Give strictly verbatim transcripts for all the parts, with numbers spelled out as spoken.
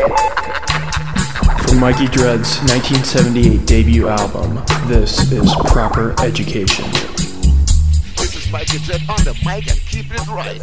From Mikey Dread's nineteen seventy-eight debut album, this is Proper Education. This is Mikey Dread on the mic and keep it right.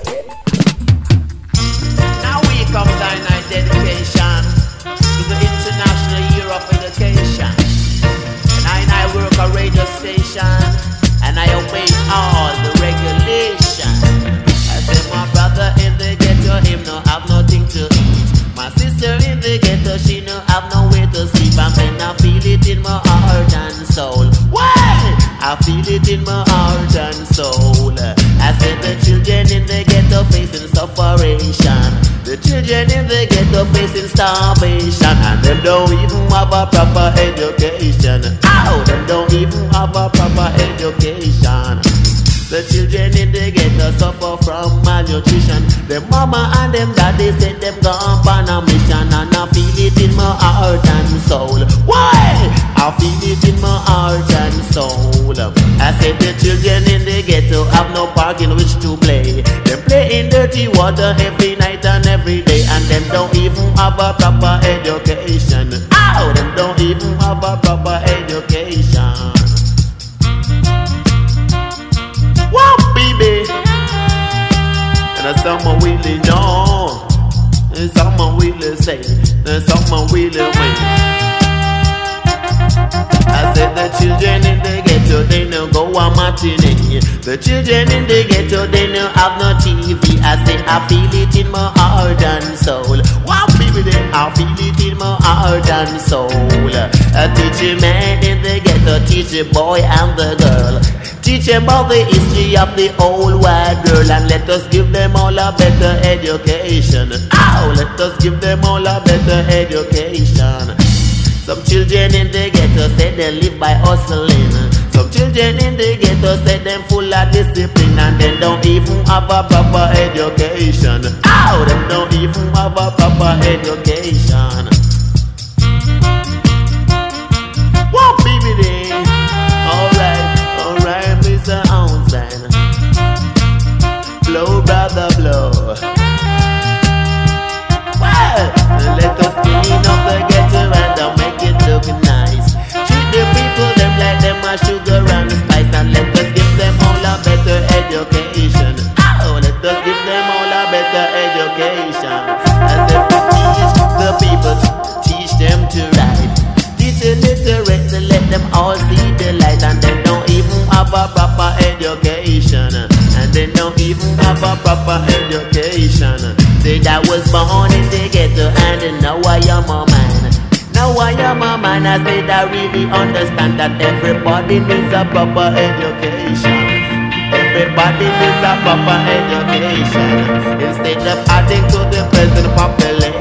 Now we come down our dedication to the International Year of Education. And I and I work a radio station and I obey all the regulations. I said my brother in the ghetto, him no have nothing to eat. My sister in the ghetto, she no have nowhere to sleep. I mean I feel it in my heart and soul. Why? I feel it in my heart and soul. I said the children in the ghetto facing sufferation. The children in the ghetto facing starvation. And them don't even have a proper education. Ow! Them don't even have a proper education. The children in the ghetto suffer from malnutrition. Them mama and them daddy said them gone on a mission. And I feel it in my heart and soul. Why? I feel it in my heart and soul. I said the children in the ghetto have no park in which to play. They play in dirty water every night and every day. And them don't even have a proper education. Ow! Them don't even have a proper education. Wow, baby. And someone really know, and someone really say, and someone really win. I said the children in the ghetto, they no go a matinee. The children in the ghetto, they no have no T V. I say I feel it in my heart and soul. Wow, baby, then I feel it in my heart and soul. I teach a man in the ghetto, teach a boy and the girl. Teach them about the history of the old wide world. And let us give them all a better education. Ow! Let us give them all a better education. Some children in the ghetto say they live by hustling. Some children in the ghetto say them full of discipline. And they don't even have a proper education. Ow! They don't even have a proper education. Whoa, baby, they. Alright. Mister Ounceman, blow, brother, blow. Well, let us clean up the ghetto and uh, make it look nice. Treat the people them like them a sugar and spice. And let us give them all a better education. Oh, let us give them all a better education. As if we teach the people, teach them to write. Teach illiterate to let them all see the light. And they don't even have a proper education. And they don't even have a proper education. Say I was born in the ghetto and now I am a man. Now I am a man. I said I really understand that everybody needs a proper education. Everybody needs a proper education. Instead of adding to the present population.